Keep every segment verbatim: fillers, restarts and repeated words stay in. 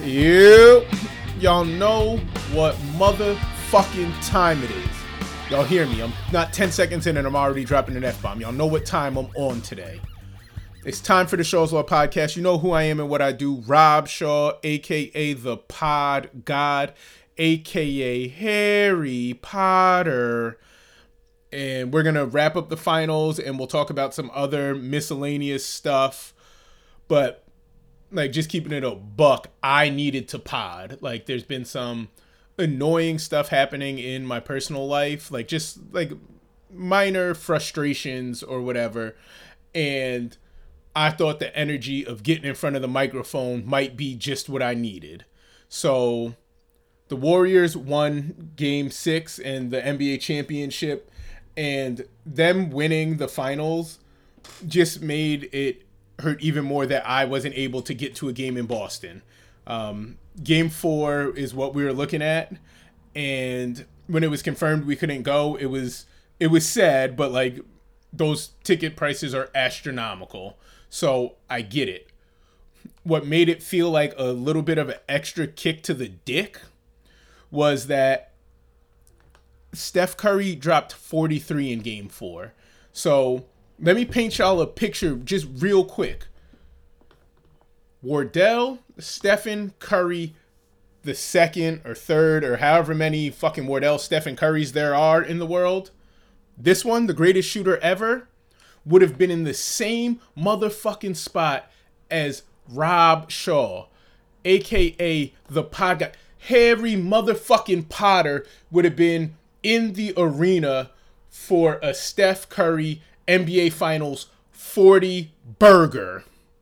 You, y'all know what motherfucking time it is. Y'all hear me? I'm not ten seconds in and I'm already dropping an F-bomb. Y'all know what time I'm on today. It's time for the Shaw's Law Podcast. You know who I am and what I do. Rob Shaw, a k a. The Pod God, a k a. Harry Potter. And we're going to wrap up the finals and we'll talk about some other miscellaneous stuff. But, like, just keeping it a buck, I needed to pod. Like, there's been some annoying stuff happening in my personal life. Like, just, like, minor frustrations or whatever. And I thought the energy of getting in front of the microphone might be just what I needed. So, the Warriors won Game six in the N B A championship. And them winning the finals just made it hurt even more that I wasn't able to get to a game in Boston. Um, game four is what we were looking at. And when it was confirmed we couldn't go, it was it was sad, but like those ticket prices are astronomical. So I get it. What made it feel like a little bit of an extra kick to the dick was that Steph Curry dropped forty-three in game four. So let me paint y'all a picture just real quick. Wardell, Stephen Curry, the second or third or however many fucking Wardell, Stephen Currys there are in the world. This one, the greatest shooter ever, would have been in the same motherfucking spot as Rob Shaw, a k a. The Pod God. Harry motherfucking Potter would have been in the arena for a Steph Curry N B A Finals forty burger.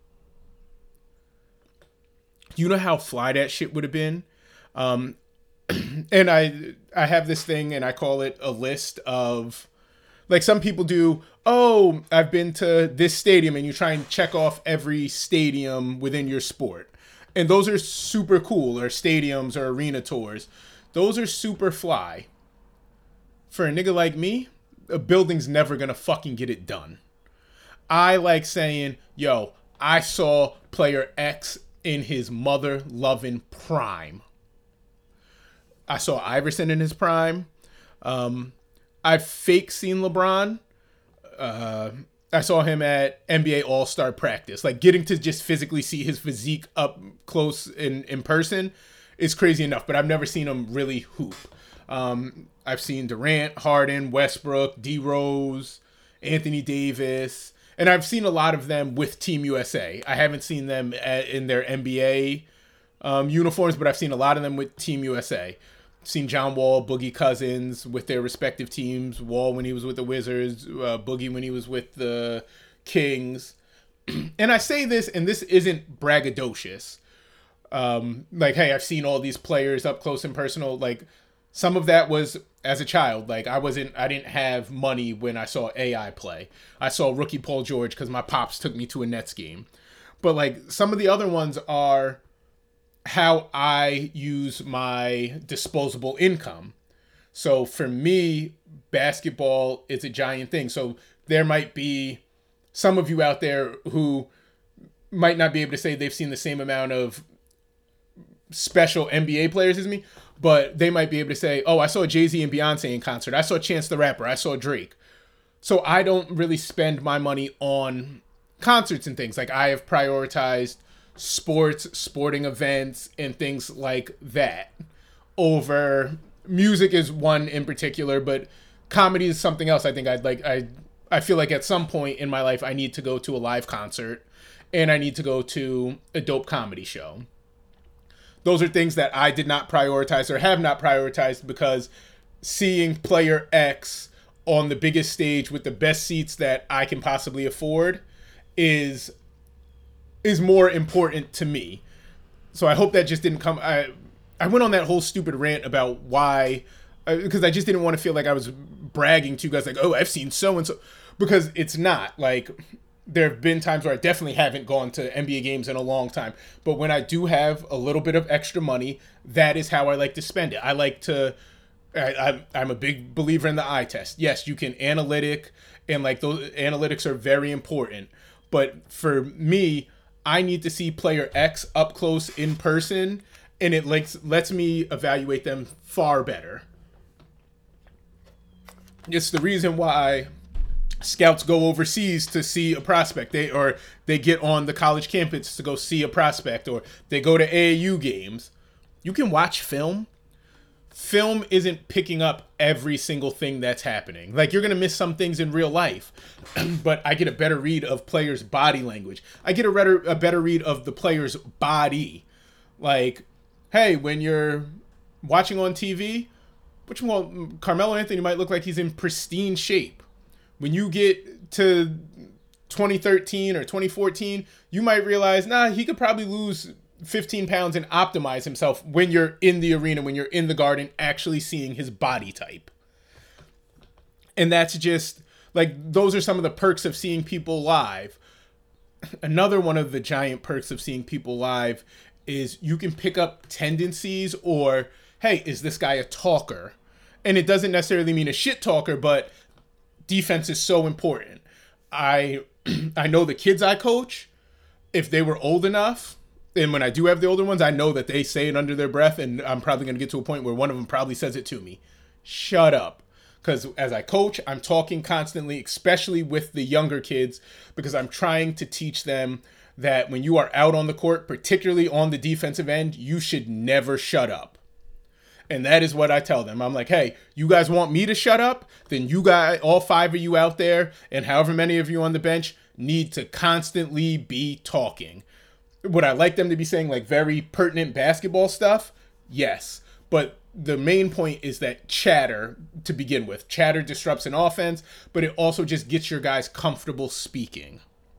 You know how fly that shit would have been? Um, and I I have this thing and I call it a list of, like some people do, oh, I've been to this stadium, and you try and check off every stadium within your sport. And those are super cool, or stadiums or arena tours. Those are super fly. For a nigga like me, a building's never gonna fucking get it done. I like saying, yo, I saw player X in his mother-loving prime. I saw Iverson in his prime. Um, I've fake seen LeBron. Uh, I saw him at N B A All-Star practice. Like, getting to just physically see his physique up close in, in person is crazy enough, but I've never seen him really hoop. Um, I've seen Durant, Harden, Westbrook, D Rose, Anthony Davis, and I've seen a lot of them with Team U S A. I haven't seen them at, in their N B A um, uniforms, but I've seen a lot of them with Team U S A. I've seen John Wall, Boogie Cousins with their respective teams. Wall when he was with the Wizards, uh, Boogie when he was with the Kings. And I say this, and this isn't braggadocious. Um, like, hey, I've seen all these players up close and personal. Like, some of that was as a child. Like, I wasn't, I didn't have money when I saw A I play. I saw rookie Paul George because my pops took me to a Nets game. But, like, some of the other ones are how I use my disposable income. So, for me, basketball is a giant thing. So, there might be some of you out there who might not be able to say they've seen the same amount of special N B A players as me, but they might be able to say, oh, I saw Jay-Z and Beyonce in concert. I saw Chance the Rapper. I saw Drake. So I don't really spend my money on concerts and things. Like, I have prioritized sports, sporting events, and things like that over music is one in particular, but comedy is something else. I think I'd like, I, I feel like at some point in my life, I need to go to a live concert and I need to go to a dope comedy show. Those are things that I did not prioritize or have not prioritized because seeing player X on the biggest stage with the best seats that I can possibly afford is is more important to me. So I hope that just didn't come. I I went on that whole stupid rant about why, because I just didn't want to feel like I was bragging to you guys like, oh, I've seen so and so, because it's not. Like, there have been times where I definitely haven't gone to N B A games in a long time. But when I do have a little bit of extra money, that is how I like to spend it. I like to, I, I'm a big believer in the eye test. Yes, you can analytic, and like those analytics are very important. But for me, I need to see player X up close in person, and it lets, lets me evaluate them far better. It's the reason why scouts go overseas to see a prospect. They or they get on the college campus to go see a prospect, or they go to A A U games. You can watch film. Film isn't picking up every single thing that's happening. Like, you're going to miss some things in real life, but I get a better read of players' body language. I get a better, a better read of the player's body. Like, hey, when you're watching on T V, which one, Carmelo Anthony might look like he's in pristine shape. When you get to twenty thirteen or twenty fourteen, you might realize, nah, he could probably lose fifteen pounds and optimize himself when you're in the arena, when you're in the garden, actually seeing his body type. And that's just, like, those are some of the perks of seeing people live. Another one of the giant perks of seeing people live is you can pick up tendencies, or, hey, is this guy a talker? And it doesn't necessarily mean a shit talker, but defense is so important. I I know the kids I coach, if they were old enough, and when I do have the older ones, I know that they say it under their breath, and I'm probably going to get to a point where one of them probably says it to me. Shut up. Because as I coach, I'm talking constantly, especially with the younger kids, because I'm trying to teach them that when you are out on the court, particularly on the defensive end, you should never shut up. And that is what I tell them. I'm like, hey, you guys want me to shut up? Then you guys, all five of you out there, and however many of you on the bench, need to constantly be talking. Would I like them to be saying, like, very pertinent basketball stuff? Yes. But the main point is that chatter, to begin with, chatter disrupts an offense, but it also just gets your guys comfortable speaking.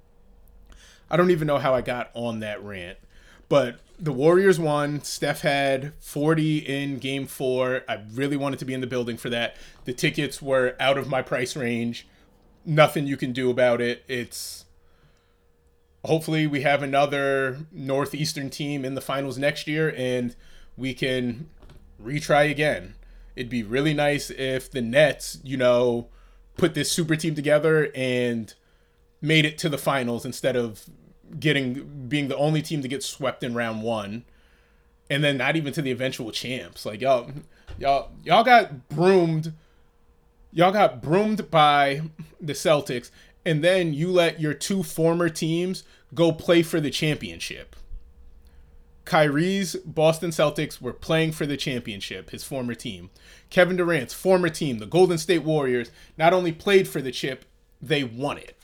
I don't even know how I got on that rant, but the Warriors won. Steph had forty in game four. I really wanted to be in the building for that. The tickets were out of my price range. Nothing you can do about it. It's hopefully we have another Northeastern team in the finals next year, and we can retry again. It'd be really nice if the Nets, you know, put this super team together and made it to the finals instead of getting being the only team to get swept in round one, and then not even to the eventual champs. Like, y'all, y'all, y'all got broomed. Y'all got broomed by the Celtics, and then you let your two former teams go play for the championship. Kyrie's Boston Celtics were playing for the championship, his former team. Kevin Durant's former team, the Golden State Warriors, not only played for the chip, they won it.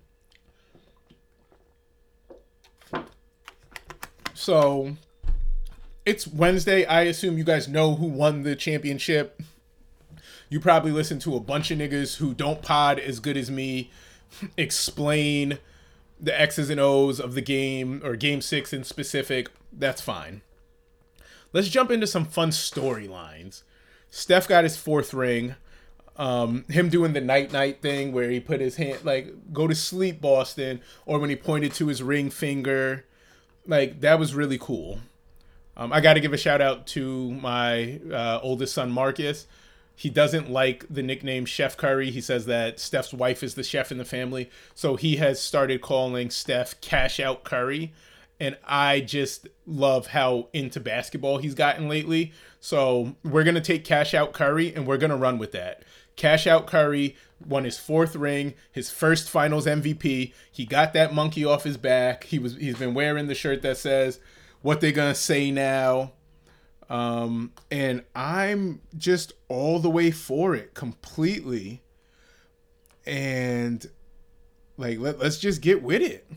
So, it's Wednesday. I assume you guys know who won the championship. You probably listen to a bunch of niggas who don't pod as good as me explain the X's and O's of the game, or game six in specific. That's fine. Let's jump into some fun storylines. Steph got his fourth ring. Um, him doing the night-night thing where he put his hand, like, go to sleep, Boston, or when he pointed to his ring finger. Like, that was really cool. Um, I got to give a shout out to my uh, oldest son, Marcus. He doesn't like the nickname Chef Curry. He says that Steph's wife is the chef in the family. So he has started calling Steph Cash Out Curry. And I just love how into basketball he's gotten lately. So we're going to take Cash Out Curry and we're going to run with that. Cash Out Curry won his fourth ring, his first finals M V P. He got that monkey off his back. He was, he's been wearing the shirt that says, "What they gonna say now?" Um, and I'm just all the way for it completely. And like, let, let's just get with it.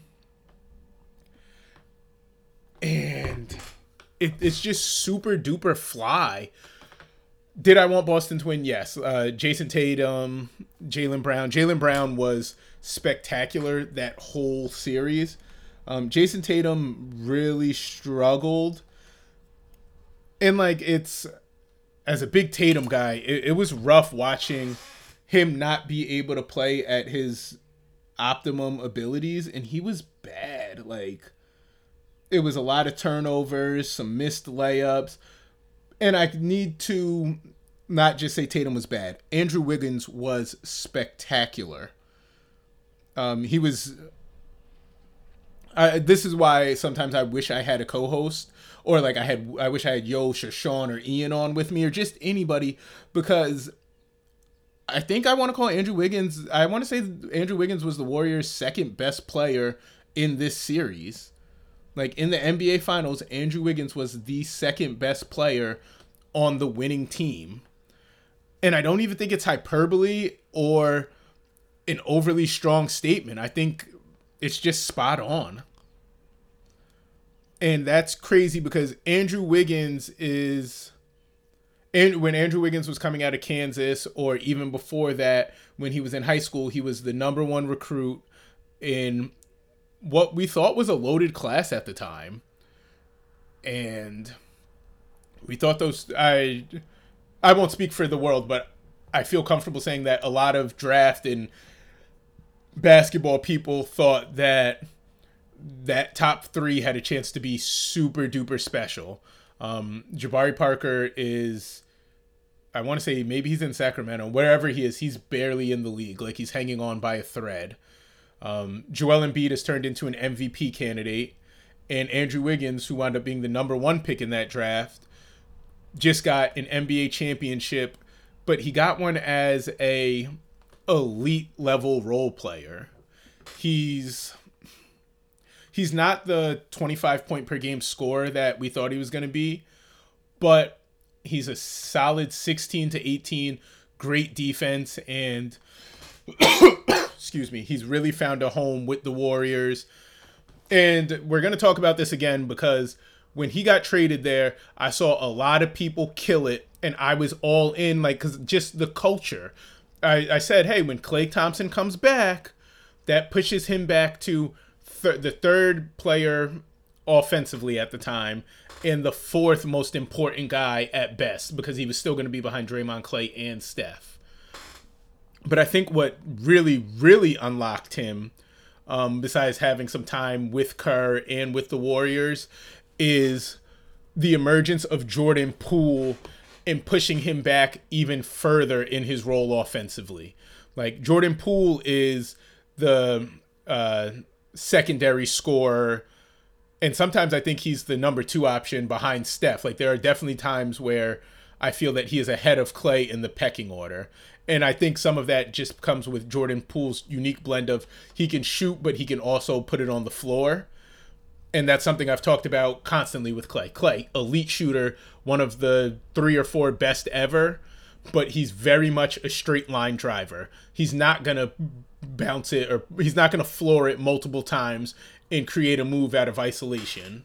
And it, it's just super duper fly. Did I want Boston to win? Yes. Uh, Jason Tatum, Jaylen Brown. Jaylen Brown was spectacular that whole series. Um, Jason Tatum really struggled. And, like, it's, as a big Tatum guy, it, it was rough watching him not be able to play at his optimum abilities. And he was bad. Like, it was a lot of turnovers, some missed layups. And I need to not just say Tatum was bad. Andrew Wiggins was spectacular. Um, he was I, this is why sometimes I wish I had a co-host, or like I had, I wish I had Yosh or Sean or Ian on with me, or just anybody, because I think I want to call Andrew Wiggins. I want to say Andrew Wiggins was the Warriors' second best player in this series. Like in the N B A Finals, Andrew Wiggins was the second best player on the winning team. And I don't even think it's hyperbole or an overly strong statement. I think it's just spot on. And that's crazy because Andrew Wiggins is, and when Andrew Wiggins was coming out of Kansas, or even before that, when he was in high school, he was the number one recruit in what we thought was a loaded class at the time. And we thought those, I, I won't speak for the world, but I feel comfortable saying that a lot of draft and basketball people thought that that top three had a chance to be super duper special. Um, Jabari Parker is, I want to say maybe he's in Sacramento, wherever he is, he's barely in the league. Like he's hanging on by a thread. Um, Joel Embiid has turned into an M V P candidate, and Andrew Wiggins, who wound up being the number one pick in that draft, just got an N B A championship, but he got one as a elite level role player. He's he's not the twenty-five point per game scorer that we thought he was going to be, but he's a solid sixteen to eighteen, great defense, and excuse me, he's really found a home with the Warriors. And we're going to talk about this again because when he got traded there, I saw a lot of people kill it, and I was all in, like, because just the culture. I, I said, hey, when Klay Thompson comes back, that pushes him back to th- the third player offensively at the time and the fourth most important guy at best, because he was still going to be behind Draymond, Klay, and Steph. But I think what really, really unlocked him, um, besides having some time with Kerr and with the Warriors, is the emergence of Jordan Poole and pushing him back even further in his role offensively. Like, Jordan Poole is the uh, secondary scorer, and sometimes I think he's the number two option behind Steph. Like, there are definitely times where I feel that he is ahead of Klay in the pecking order. And I think some of that just comes with Jordan Poole's unique blend of he can shoot, but he can also put it on the floor. And that's something I've talked about constantly with Klay. Klay, elite shooter, one of the three or four best ever, but he's very much a straight line driver. He's not going to bounce it, or he's not going to floor it multiple times and create a move out of isolation.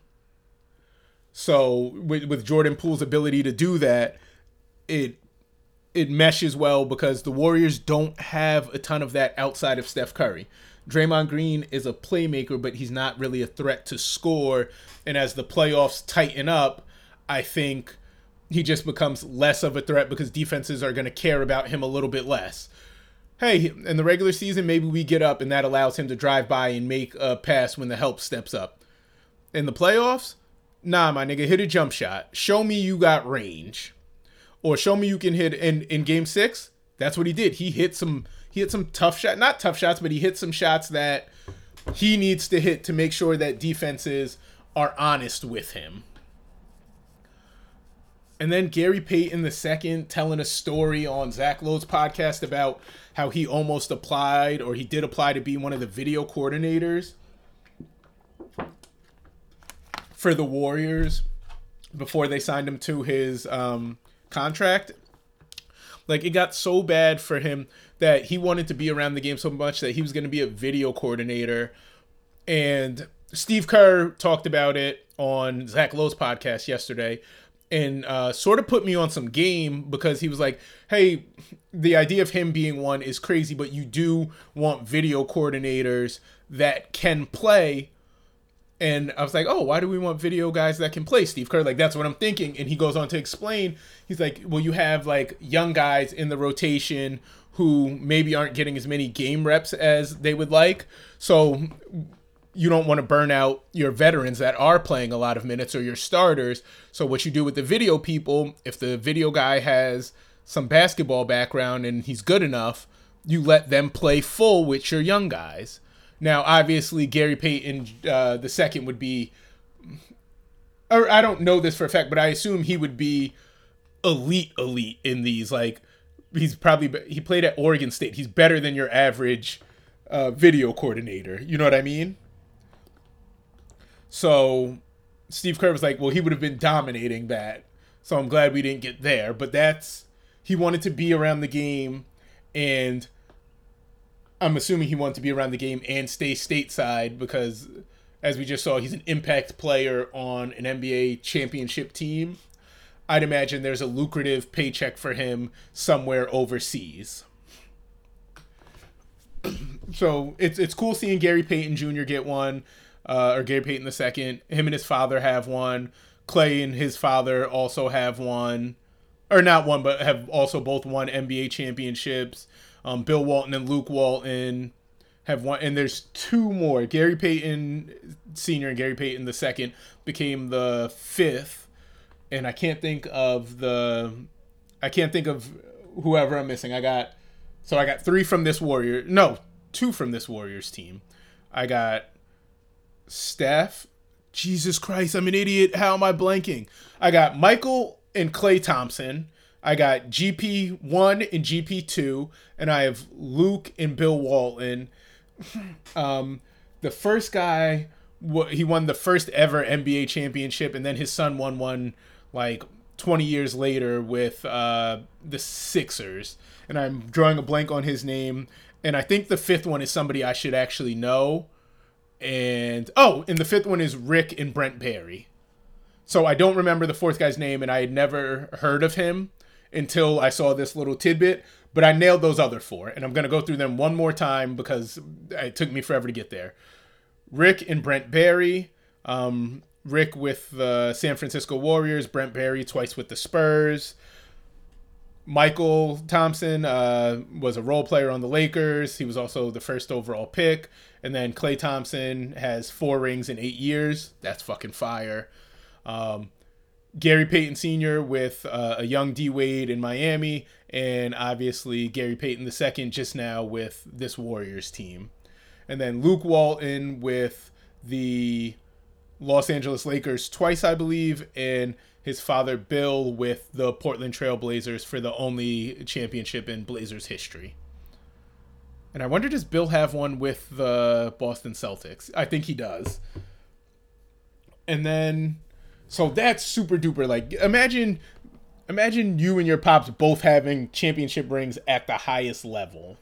So with, with Jordan Poole's ability to do that, it it meshes well because the Warriors don't have a ton of that outside of Steph Curry. Draymond Green is a playmaker, but he's not really a threat to score. And as the playoffs tighten up, I think he just becomes less of a threat because defenses are going to care about him a little bit less. Hey, in the regular season, maybe we get up and that allows him to drive by and make a pass when the help steps up. In the playoffs, nah, my nigga, hit a jump shot. Show me you got range. Or show me you can hit in, in game six. That's what he did. He hit some he hit some tough shots, not tough shots, but he hit some shots that he needs to hit to make sure that defenses are honest with him. And then Gary Payton the second telling a story on Zach Lowe's podcast about how he almost applied, or he did apply to be one of the video coordinators for the Warriors before they signed him to his um, contract. Like, it got so bad for him that he wanted to be around the game so much that he was going to be a video coordinator. And Steve Kerr talked about it on Zach Lowe's podcast yesterday and uh, sort of put me on some game because he was like, hey, the idea of him being one is crazy, but you do want video coordinators that can play. And I was like, oh, why do we want video guys that can play, Steve Kerr? Like, that's what I'm thinking. And he goes on to explain, he's like, well, you have like young guys in the rotation who maybe aren't getting as many game reps as they would like. So you don't want to burn out your veterans that are playing a lot of minutes or your starters. So what you do with the video people, if the video guy has some basketball background and he's good enough, you let them play full with your young guys. Now, obviously, Gary Payton uh, the second would be, or I don't know this for a fact, but I assume he would be elite, elite in these. Like, he's probably, he played at Oregon State. He's better than your average uh, video coordinator. You know what I mean? So Steve Kerr was like, well, he would have been dominating that. So I'm glad we didn't get there. But that's, he wanted to be around the game, and I'm assuming he wanted to be around the game and stay stateside because, as we just saw, he's an impact player on an N B A championship team. I'd imagine there's a lucrative paycheck for him somewhere overseas. So it's it's cool seeing Gary Payton Junior get one, uh, or Gary Payton the second. Him and his father have one. Clay and his father also have one, or not one, but have also both won N B A championships. Um, Bill Walton and Luke Walton have won, and there's two more. Gary Payton Senior and Gary Payton the second became the fifth, and I can't think of the, I can't think of whoever I'm missing. I got, so I got three from this Warrior, no, two from this Warriors team. I got Steph. Jesus Christ, I'm an idiot. How am I blanking? I got Michael and Klay Thompson. I got G P one and G P two, and I have Luke and Bill Walton. Um, the first guy, he won the first ever N B A championship, and then his son won one like twenty years later with uh, the Sixers. And I'm drawing a blank on his name. And I think the fifth one is somebody I should actually know. And, oh, and the fifth one is Rick and Brent Barry. So I don't remember the fourth guy's name, and I had never heard of him until I saw this little tidbit, but I nailed those other four, and I'm going to go through them one more time because it took me forever to get there. Rick and Brent Barry, um, Rick with the San Francisco Warriors, Brent Barry twice with the Spurs. Michael Thompson uh, was a role player on the Lakers. He was also the first overall pick. And then Klay Thompson has four rings in eight years. That's fucking fire. Um, Gary Payton Senior with uh, a young D Wade in Miami, and obviously Gary Payton the second just now with this Warriors team. And then Luke Walton with the Los Angeles Lakers twice, I believe, and his father Bill with the Portland Trail Blazers for the only championship in Blazers history. And I wonder, does Bill have one with the Boston Celtics? I think he does. And then, so that's super duper. Like, imagine, imagine you and your pops both having championship rings at the highest level.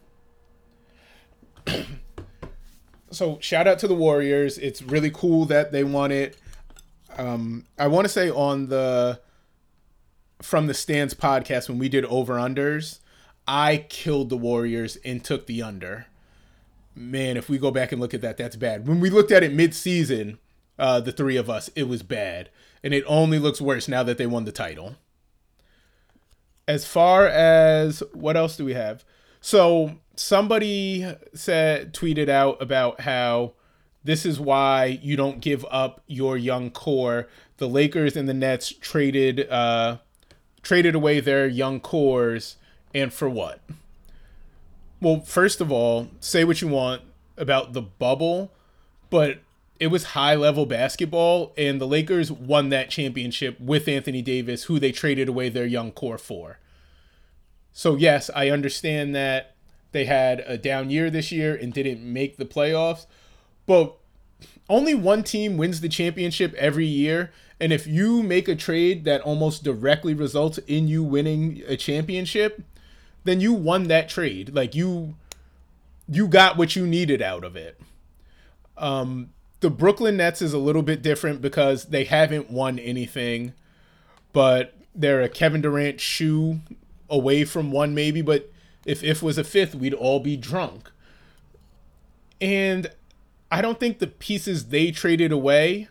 So shout out to the Warriors. It's really cool that they won it. Um, I want to say on the From the Stands podcast when we did over-unders, I killed the Warriors and took the under. Man, if we go back and look at that, that's bad. When we looked at it mid-season, uh, the three of us, it was bad. And it only looks worse now that they won the title. As far as, what else do we have? So somebody said, tweeted out about how this is why you don't give up your young core. The Lakers and the Nets traded uh, traded away their young cores, and for what? Well, first of all, say what you want about the bubble, but it was high-level basketball, and the Lakers won that championship with Anthony Davis, who they traded away their young core for. So, yes, I understand that they had a down year this year and didn't make the playoffs, but only one team wins the championship every year, and if you make a trade that almost directly results in you winning a championship, then you won that trade. Like, you you got what you needed out of it. Um, the Brooklyn Nets is a little bit different because they haven't won anything, but they're a Kevin Durant shoe away from one maybe, but if if was a fifth, we'd all be drunk. And I don't think the pieces they traded away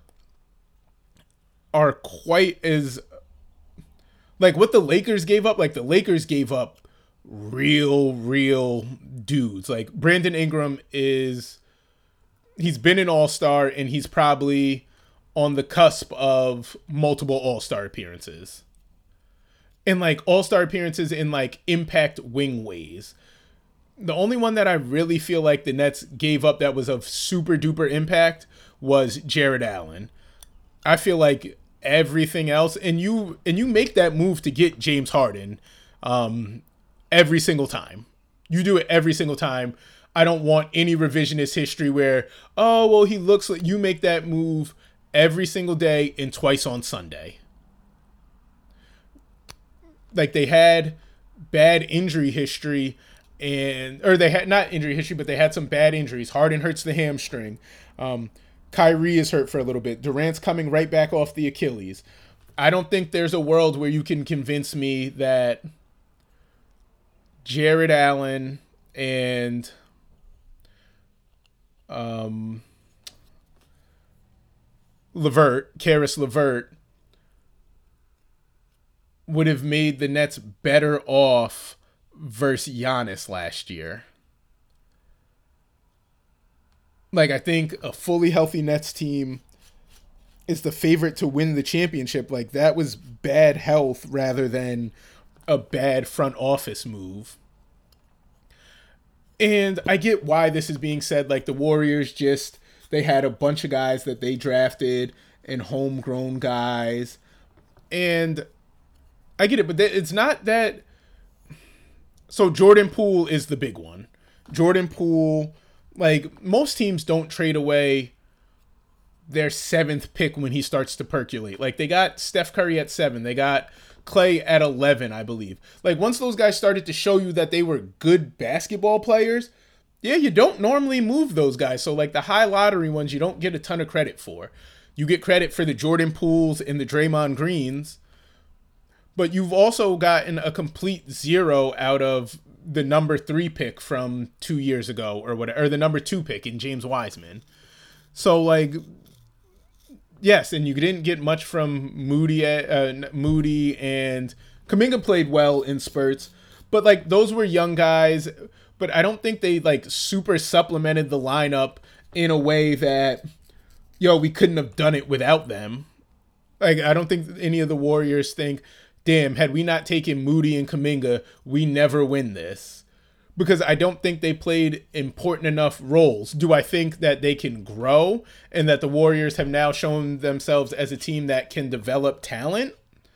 are quite as, like, what the Lakers gave up. Like, the Lakers gave up real, real dudes. Like, Brandon Ingram is, he's been an all-star, and he's probably on the cusp of multiple all-star appearances. And, like, all-star appearances in, like, impact wing ways. The only one that I really feel like the Nets gave up that was of super duper impact was Jared Allen. I feel like everything else, and you and you make that move to get James Harden um, every single time. You do it every single time. I don't want any revisionist history where, oh, well, he looks like you make that move every single day and twice on Sunday. Like they had bad injury history and, or they had not injury history, but they had some bad injuries. Harden hurts the hamstring. Um, Kyrie is hurt for a little bit. Durant's coming right back off the Achilles. I don't think there's a world where you can convince me that Jared Allen and um, LeVert, Karis LeVert, would have made the Nets better off versus Giannis last year. Like, I think a fully healthy Nets team is the favorite to win the championship. Like, that was bad health rather than a bad front office move. And I get why this is being said. Like, the Warriors just, they had a bunch of guys that they drafted and homegrown guys. And I get it, but it's not that. So Jordan Poole is the big one. Jordan Poole, like, most teams don't trade away their seventh pick when he starts to percolate. Like, they got Steph Curry at seven. They got Clay at eleven, I believe. Like, once those guys started to show you that they were good basketball players, yeah, you don't normally move those guys. So, like, the high lottery ones, you don't get a ton of credit for. You get credit for the Jordan Pooles and the Draymond Greens, but you've also gotten a complete zero out of the number three pick from two years ago or whatever, or the number two pick in James Wiseman. So, like, yes, and you didn't get much from Moody, uh, Moody and Kuminga played well in spurts, but, like, those were young guys, but I don't think they, like, super supplemented the lineup in a way that, yo, we couldn't have done it without them. Like, I don't think any of the Warriors think, damn, had we not taken Moody and Kuminga, we never win this. Because I don't think they played important enough roles. Do I think that they can grow and that the Warriors have now shown themselves as a team that can develop talent?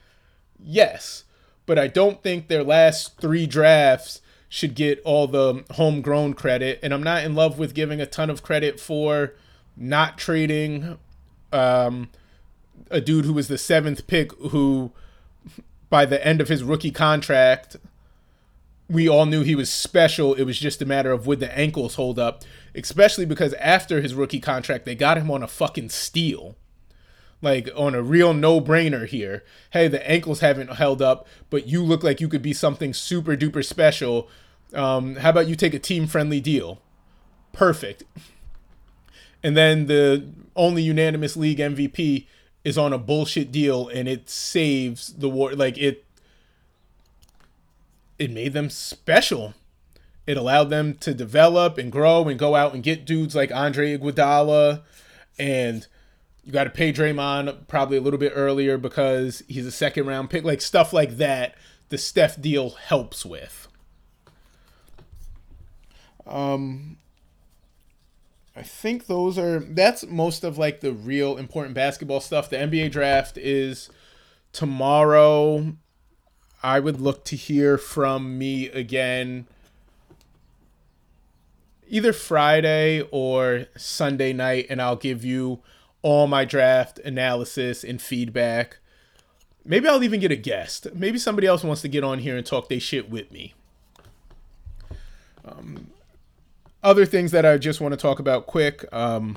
Yes. But I don't think their last three drafts should get all the homegrown credit. And I'm not in love with giving a ton of credit for not trading um, a dude who was the seventh pick who, by the end of his rookie contract, we all knew he was special. It was just a matter of would the ankles hold up, especially because after his rookie contract, they got him on a fucking steal. Like, on a real no-brainer here. Hey, the ankles haven't held up, but you look like you could be something super duper special. Um, how about you take a team-friendly deal? Perfect. And then the only unanimous league M V P is on a bullshit deal, and it saves the war. Like, it it made them special. It allowed them to develop and grow and go out and get dudes like Andre Iguodala, and you got to pay Draymond probably a little bit earlier because he's a second round pick. Like, stuff like that, the Steph deal helps with. Um, I think those are, that's most of, like, the real important basketball stuff. The N B A draft is tomorrow. I would look to hear from me again either Friday or Sunday night, and I'll give you all my draft analysis and feedback. Maybe I'll even get a guest. Maybe somebody else wants to get on here and talk they shit with me. Um, other things that I just want to talk about quick. Um,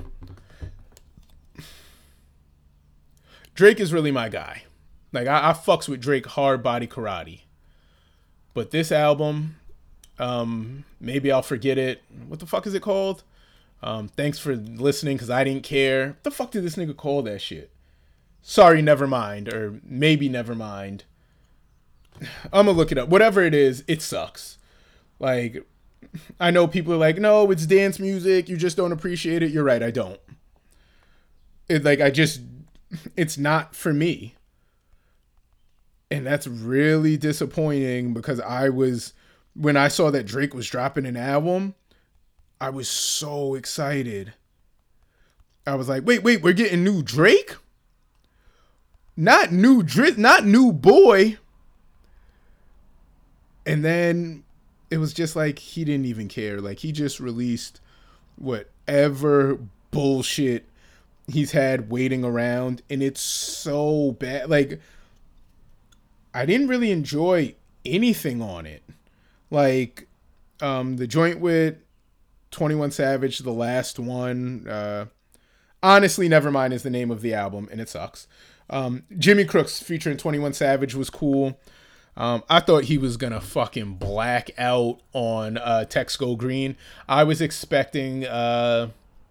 Drake is really my guy. Like, I, I fucks with Drake hard body karate. But this album, um, maybe I'll forget it. What the fuck is it called? Um, thanks for listening, because I didn't care. What the fuck did this nigga call that shit? Sorry, never mind. Or maybe never mind. I'm gonna look it up. Whatever it is, it sucks. Like, I know people are like, no, it's dance music. You just don't appreciate it. You're right, I don't. It, like, I just, it's not for me. And that's really disappointing because I was when I saw that Drake was dropping an album, I was so excited. I was like, wait, wait, we're getting new Drake? Not new Drake, not new boy. And then it was just like, he didn't even care. Like, he just released whatever bullshit he's had waiting around. And it's so bad. Like, I didn't really enjoy anything on it. Like, um, the joint with twenty-one Savage, the last one, uh, honestly, Nevermind is the name of the album, and it sucks. Um, Jimmy Crooks featuring twenty-one Savage was cool. Um, I thought he was gonna fucking black out on uh, Text Go Green. I was expecting uh,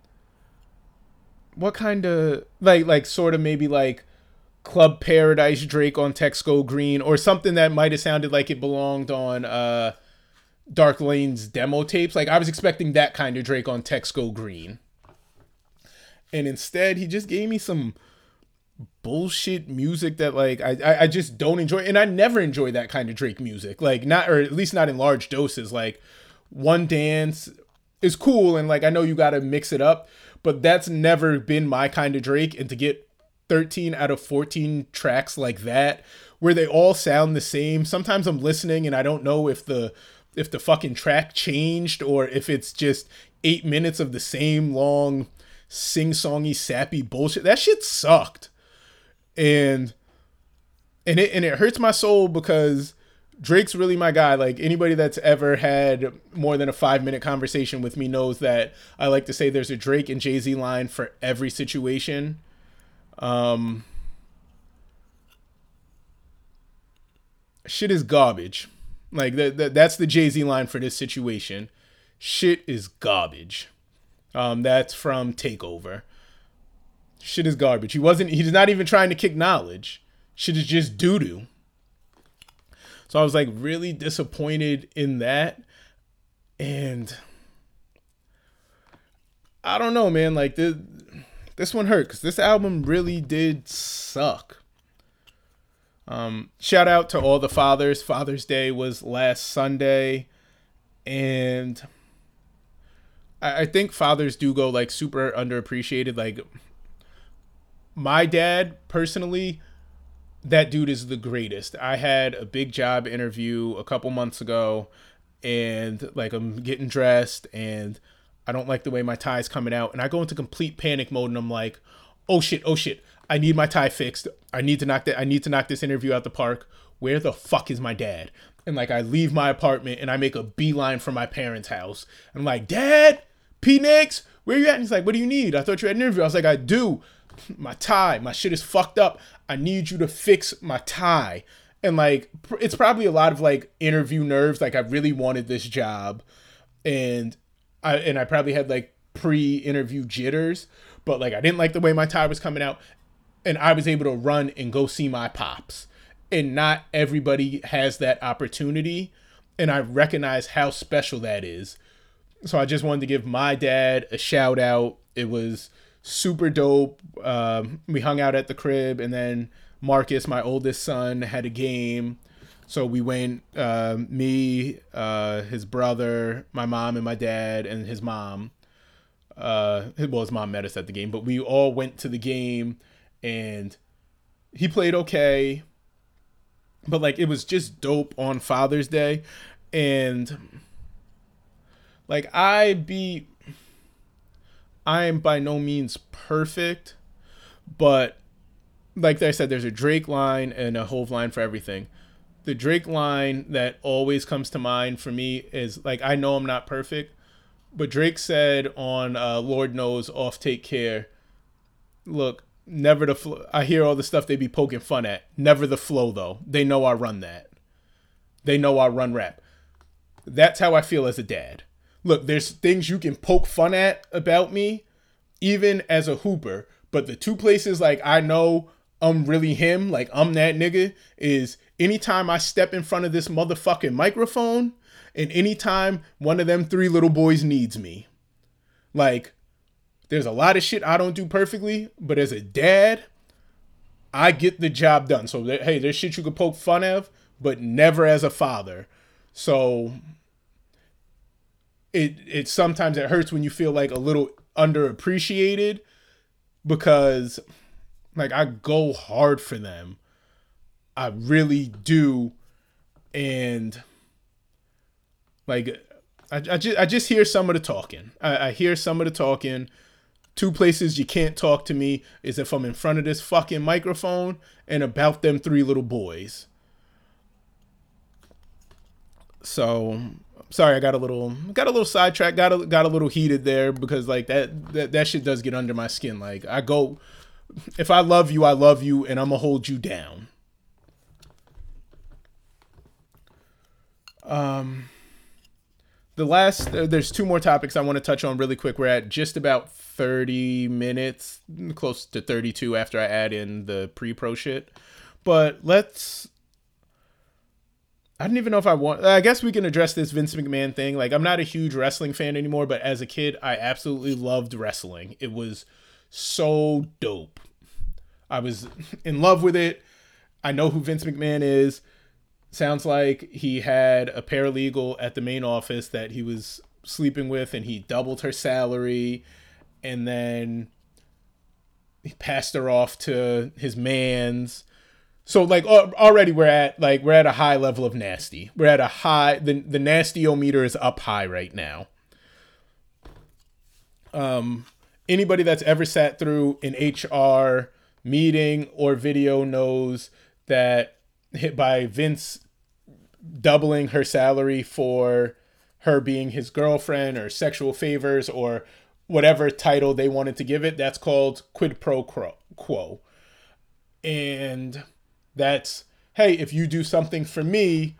what kind of like like sort of maybe like Club Paradise Drake on Text Go Green, or something that might have sounded like it belonged on uh, Dark Lane's demo tapes. Like, I was expecting that kind of Drake on Text Go Green. And instead, he just gave me some bullshit music that, like, I, I I just don't enjoy. And I never enjoy that kind of Drake music. Like, not, or at least not in large doses. Like, One Dance is cool, and, like, I know you gotta mix it up, but that's never been my kind of Drake. And to get thirteen out of fourteen tracks like that, where they all sound the same, sometimes I'm listening and I don't know if the if the fucking track changed or if it's just eight minutes of the same long sing-songy sappy bullshit. That shit sucked. And and it and it hurts my soul because Drake's really my guy. Like, anybody that's ever had more than a five minute conversation with me knows that I like to say there's a Drake and Jay-Z line for every situation. Um, shit is garbage. Like, that, that that's the Jay-Z line for this situation. Shit is garbage. Um, that's from Takeover. Shit is garbage. He wasn't, he's not even trying to kick knowledge. Shit is just doo-doo. So I was, like, really disappointed in that. And I don't know, man. Like, this, this one hurt because this album really did suck. Um, shout out to all the fathers. Father's Day was last Sunday. And I, I think fathers do go, like, super underappreciated. Like, my dad, personally, that dude is the greatest. I had a big job interview a couple months ago, and, like, I'm getting dressed, and I don't like the way my tie's coming out, and I go into complete panic mode, and I'm like, oh shit, oh shit, I need my tie fixed. I need to knock that. I need to knock this interview out the park. Where the fuck is my dad? And, like, I leave my apartment, and I make a beeline for my parents' house. I'm like, Dad, P-Nix, where you at? And he's like, what do you need? I thought you had an interview. I was like, I do. My tie, my shit is fucked up. I need you to fix my tie. And, like, it's probably a lot of, like, interview nerves. Like, I really wanted this job, and I and I probably had, like, pre-interview jitters, but, like, I didn't like the way my tie was coming out, and I was able to run and go see my pops. And not everybody has that opportunity, and I recognize how special that is. So I just wanted to give my dad a shout out. It was super dope. Um, we hung out at the crib, and then Marcus, my oldest son, had a game. So we went, uh, me, uh, his brother, my mom, and my dad, and his mom. Uh, well, his mom met us at the game, but we all went to the game, and he played okay. But, like, it was just dope on Father's Day. And, like, I be... I am by no means perfect, but like I said, there's a Drake line and a Hove line for everything. The Drake line that always comes to mind for me is, like, I know I'm not perfect, but Drake said on uh, Lord Knows Off Take Care, look, never the flow. I hear all the stuff they be poking fun at. Never the flow, though. They know I run that. They know I run rap. That's how I feel as a dad. Look, there's things you can poke fun at about me, even as a hooper. But the two places, like, I know I'm really him, like, I'm that nigga, is anytime I step in front of this motherfucking microphone, and anytime one of them three little boys needs me. Like, there's a lot of shit I don't do perfectly, but as a dad, I get the job done. So, hey, there's shit you can poke fun of, but never as a father. So it it sometimes it hurts when you feel like a little underappreciated, because like I go hard for them. I really do. And like I, I, just, I just hear some of the talking. I, I hear some of the talking. Two places you can't talk to me is if I'm in front of this fucking microphone and about them three little boys. So sorry, I got a little got a little sidetracked, got a got a little heated there, because like that that, that shit does get under my skin. Like I go, if I love you, I love you, and I'm gonna hold you down. Um the last there's two more topics I want to touch on really quick. We're at just about thirty minutes, close to thirty-two after I add in the pre-pro shit. But let's I don't even know if I want I guess we can address this Vince McMahon thing. Like, I'm not a huge wrestling fan anymore, but as a kid I absolutely loved wrestling. It was so dope. I was in love with it. I know who Vince McMahon is. Sounds like he had a paralegal at the main office that he was sleeping with, and he doubled her salary, and then he passed her off to his mans. So like already we're at like we're at a high level of nasty. We're at a high the the nasty-o-meter is up high right now. Um anybody that's ever sat through an H R meeting or video knows that hit by Vince doubling her salary for her being his girlfriend, or sexual favors, or whatever title they wanted to give it. That's called quid pro quo. And that's, hey, if you do something for me,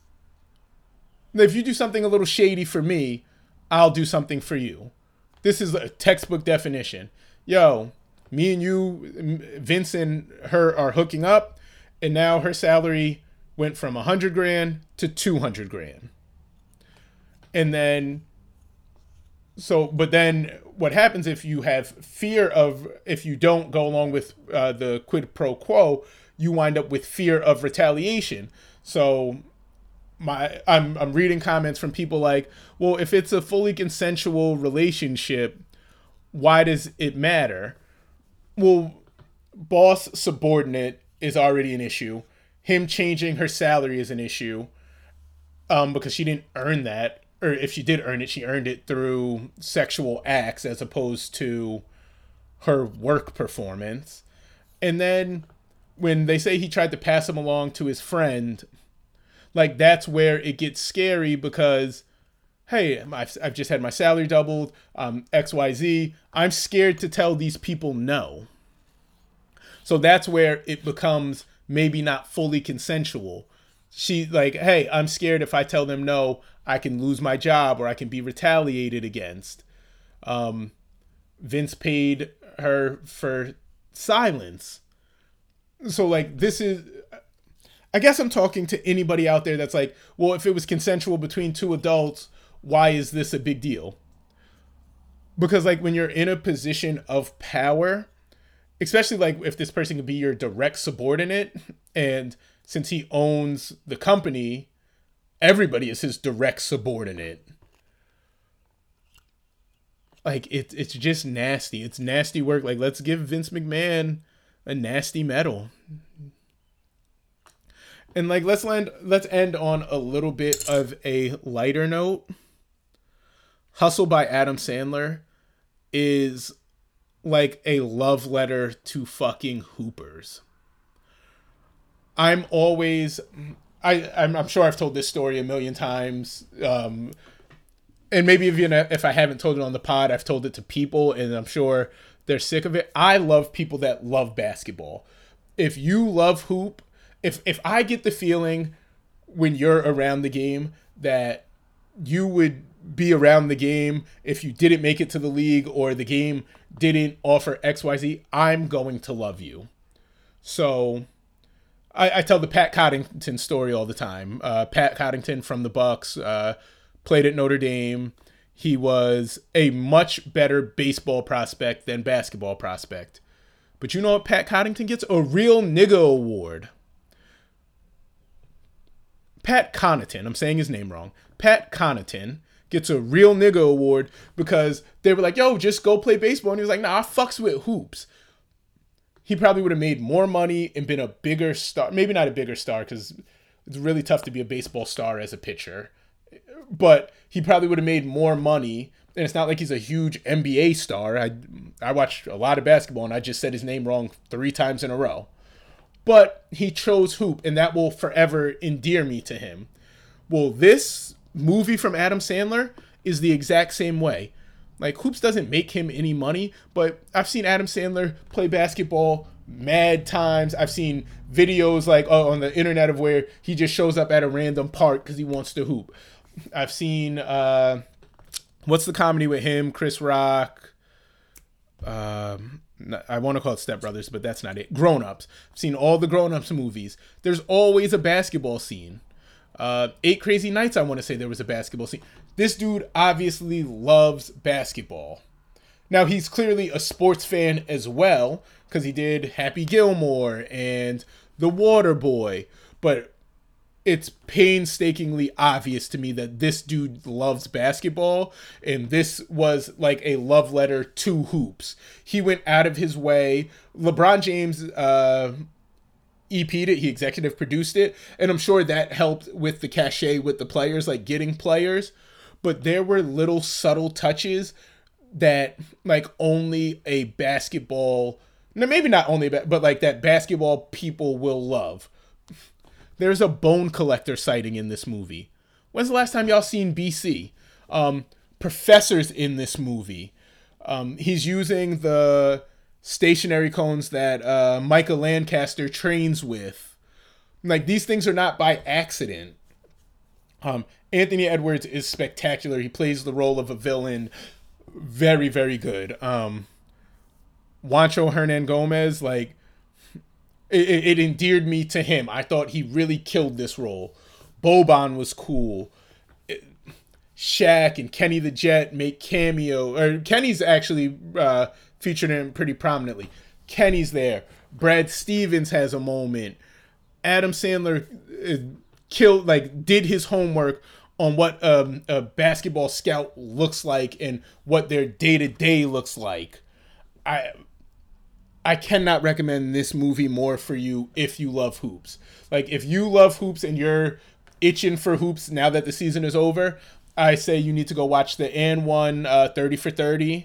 if you do something a little shady for me, I'll do something for you. This is a textbook definition. Yo, me and you, Vince and her are hooking up, and now her salary went from a hundred grand to two hundred grand. And then, so, but then what happens if you have fear of, if you don't go along with uh, the quid pro quo, you wind up with fear of retaliation. So my, I'm, I'm reading comments from people like, well, if it's a fully consensual relationship, why does it matter? Well, boss subordinate is already an issue. Him changing her salary is an issue, um, because she didn't earn that. Or if she did earn it, she earned it through sexual acts as opposed to her work performance. And then when they say he tried to pass him along to his friend, like that's where it gets scary, because, hey, I've, I've just had my salary doubled, um, X Y Z. I'm scared to tell these people no. So that's where it becomes maybe not fully consensual. She like, hey, I'm scared if I tell them no, I can lose my job or I can be retaliated against. Um, Vince paid her for silence. So like, this is, I guess I'm talking to anybody out there that's like, well, if it was consensual between two adults, why is this a big deal? Because like when you're in a position of power, especially like if this person could be your direct subordinate, and since he owns the company, everybody is his direct subordinate. Like it, it's just nasty. It's nasty work. Like, let's give Vince McMahon a nasty medal. And like, let's land, let's end on a little bit of a lighter note. Hustle by Adam Sandler is like a love letter to fucking hoopers. I'm always, I, I'm, I'm sure I've told this story a million times. Um, and maybe even if I haven't told it on the pod, I've told it to people, and I'm sure they're sick of it. I love people that love basketball. If you love hoop, if, if I get the feeling when you're around the game that you would be around the game if you didn't make it to the league or the game didn't offer X Y Z, I'm going to love you. So I, I tell the Pat Coddington story all the time. Uh, Pat Coddington from the Bucks, uh, played at Notre Dame. He was a much better baseball prospect than basketball prospect. But you know what Pat Coddington gets? A real nigga award. Pat Connaughton, I'm saying his name wrong. Pat Connaughton gets a Real Nigga Award because they were like, yo, just go play baseball. And he was like, nah, I fucks with hoops. He probably would have made more money and been a bigger star. Maybe not a bigger star because it's really tough to be a baseball star as a pitcher. But he probably would have made more money. And it's not like he's a huge N B A star. I I watched a lot of basketball and I just said his name wrong three times in a row. But he chose hoop, and that will forever endear me to him. Well, this movie from Adam Sandler is the exact same way. Like, hoops doesn't make him any money, but I've seen Adam Sandler play basketball mad times. I've seen videos like oh, on the internet of where he just shows up at a random park because he wants to hoop. I've seen, uh, what's the comedy with him? Chris Rock. Um, I want to call it Step Brothers, but that's not it. Grown Ups. I've seen all the Grown Ups movies. There's always a basketball scene. Uh, Eight Crazy Nights, I want to say there was a basketball scene. This dude obviously loves basketball. Now, he's clearly a sports fan as well, because he did Happy Gilmore and The Water Boy. But it's painstakingly obvious to me that this dude loves basketball, and this was like a love letter to hoops. He went out of his way. LeBron James uh, E P'd it, he executive produced it, and I'm sure that helped with the cachet with the players, like getting players. But there were little subtle touches that like only a basketball, no, maybe not only, but like that basketball people will love. There's a bone collector sighting in this movie. When's the last time y'all seen B C? Um, Professor's in this movie. Um, he's using the stationary cones that uh, Michael Lancaster trains with. Like, these things are not by accident. Um, Anthony Edwards is spectacular. He plays the role of a villain very, very good. Um, Juancho Hernan Gomez, like, it, it endeared me to him. I thought he really killed this role. Boban was cool. It, Shaq and Kenny the Jet make cameo. Or Kenny's actually uh, featured in pretty prominently. Kenny's there. Brad Stevens has a moment. Adam Sandler uh, killed, like, did his homework on what um, a basketball scout looks like and what their day-to-day looks like. I I cannot recommend this movie more for you if you love hoops. Like, if you love hoops and you're itching for hoops now that the season is over, I say you need to go watch the And One uh, thirty for thirty,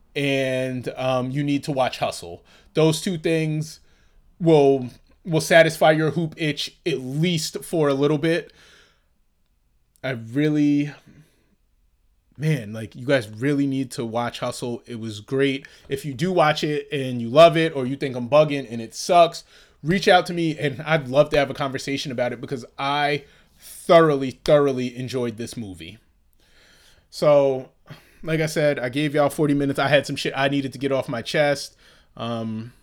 and um, you need to watch Hustle. Those two things will will satisfy your hoop itch at least for a little bit. I really, man, like, you guys really need to watch Hustle. It was great. If you do watch it and you love it, or you think I'm bugging and it sucks, reach out to me and I'd love to have a conversation about it, because I thoroughly, thoroughly enjoyed this movie. So, like I said, I gave y'all forty minutes. I had some shit I needed to get off my chest. Um,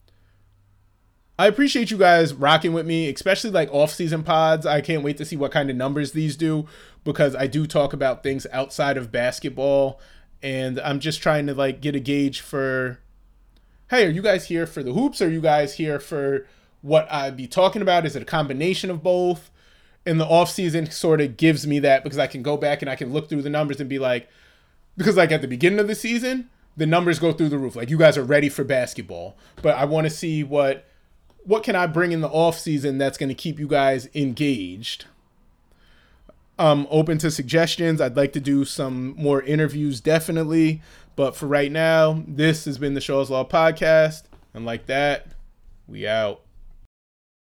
I appreciate you guys rocking with me, especially like off-season pods. I can't wait to see what kind of numbers these do, because I do talk about things outside of basketball, and I'm just trying to like get a gauge for, hey, are you guys here for the hoops? Or are you guys here for what I'd be talking about? Is it a combination of both? And the off-season sort of gives me that, because I can go back and I can look through the numbers and be like, because like at the beginning of the season, the numbers go through the roof. Like, you guys are ready for basketball, but I want to see what what can I bring in the off season that's going to keep you guys engaged. I'm open to suggestions. I'd like to do some more interviews, definitely. But for right now, this has been the Shaw's Law Podcast. And like that, we out.